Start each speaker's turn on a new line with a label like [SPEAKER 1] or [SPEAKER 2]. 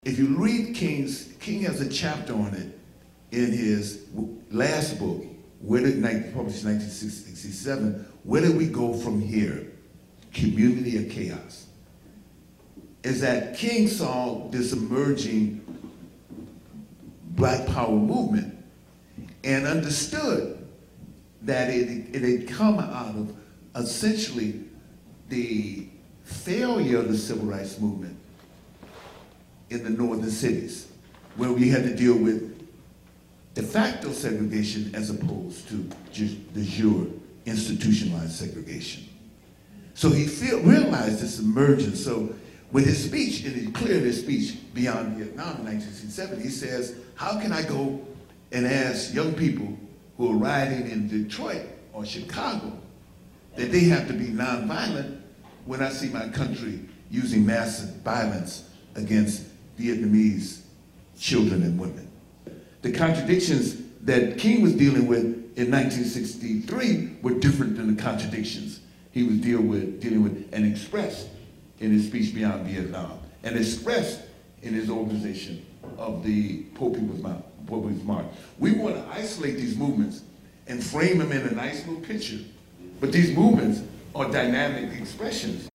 [SPEAKER 1] If you read King has a chapter on it in his last book, published in 1967, Where Did We Go From Here? Community or Chaos? Is that King saw this emerging Black Power movement and understood that it had come out of essentially the failure of the civil rights movement in the northern cities, where we had to deal with de facto segregation as opposed to de jure institutionalized segregation. So he realized this emergence. So with his speech, and he cleared his speech Beyond Vietnam in 1967, he says, how can I go and ask young people who are riding in Detroit or Chicago that they have to be nonviolent when I see my country using massive violence against Vietnamese children and women? The contradictions that King was dealing with in 1963 were different than the contradictions he was dealing with and expressed in his speech Beyond Vietnam, and expressed in his organization of the Poor People's March. We want to isolate these movements and frame them in a nice little picture, but these movements are dynamic expressions